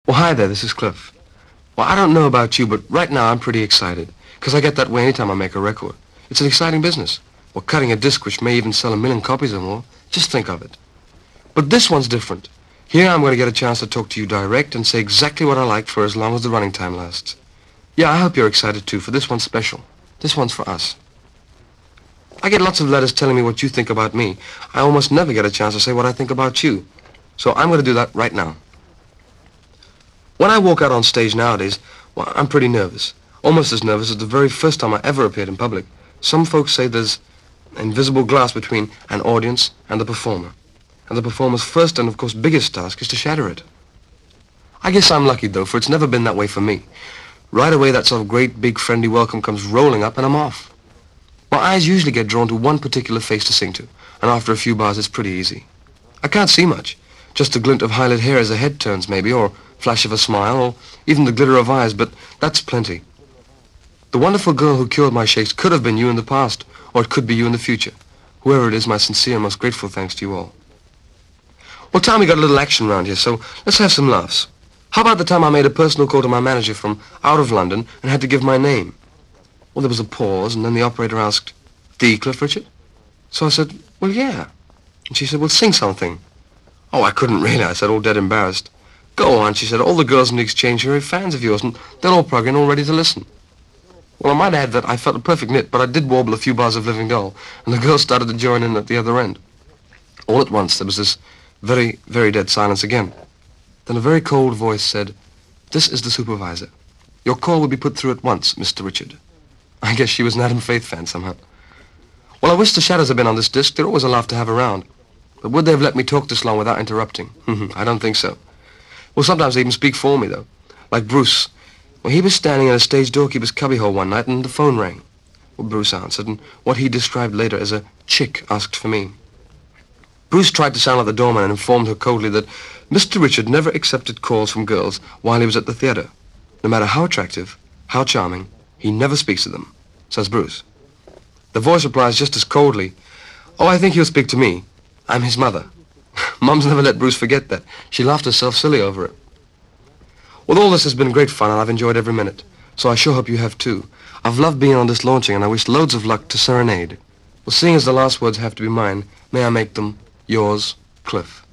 Well, hi there, this is Cliff. Well, I don't know about you, but right now I'm pretty excited, because I get that way anytime I make a record. It's an exciting business. Well, cutting a disc which may even sell 1 million copies or more, just think of it. But this one's different. Here I'm going to get a chance to talk to you direct and say exactly what I like for as long as the running time lasts. Yeah, I hope you're excited too, for this one's special. This one's for us. I get lots of letters telling me what you think about me. I almost never get a chance to say what I think about you. So I'm going to do that right now. When I walk out on stage nowadays, well, I'm pretty nervous. Almost as nervous as the very first time I ever appeared in public. Some folks say there's an invisible glass between an audience and the performer. And the performer's first and, of course, biggest task is to shatter it. I guess I'm lucky, though, for it's never been that way for me. Right away, that sort of great, big, friendly welcome comes rolling up, and I'm off. My eyes usually get drawn to one particular face to sing to, and after a few bars, it's pretty easy. I can't see much. Just a glint of highlight hair as the head turns, maybe, or flash of a smile, or even the glitter of eyes, but that's plenty. The wonderful girl who cured my shakes could have been you in the past, or it could be you in the future. Whoever it is, my sincere and most grateful thanks to you all. Well, Tommy got a little action around here, so let's have some laughs. How about the time I made a personal call to my manager from out of London and had to give my name? Well, there was a pause, and then the operator asked, "The Cliff Richard?" So I said, "Well, yeah." And she said, "Well, sing something." Oh, I couldn't really, I said, all dead embarrassed. "Go on," she said, "all the girls in the exchange here are fans of yours, and they'll all plug in all ready to listen." Well, I might add that I felt a perfect nit, but I did warble a few bars of Living Doll, and the girls started to join in at the other end. All at once, there was this very, very dead silence again. Then a very cold voice said, "This is the supervisor. Your call will be put through at once, Mr. Richard." I guess she was an Adam Faith fan somehow. Well, I wish the Shadows had been on this disc. They're always a laugh to have around. But would they have let me talk this long without interrupting? I don't think so. Well, sometimes they even speak for me, though. Like Bruce. Well, he was standing in a stage doorkeeper's cubbyhole one night, and the phone rang. Well, Bruce answered, and what he described later as a chick asked for me. Bruce tried to sound like the doorman and informed her coldly that Mr. Richard never accepted calls from girls while he was at the theater. No matter how attractive, how charming, he never speaks to them, says Bruce. The voice replies just as coldly, "Oh, I think he'll speak to me. I'm his mother." Mum's never let Bruce forget that. She laughed herself silly over it. Well, all this has been great fun, and I've enjoyed every minute. So I sure hope you have too. I've loved being on this launching, and I wish loads of luck to Serenade. Well, seeing as the last words have to be mine, may I make them yours, Cliff.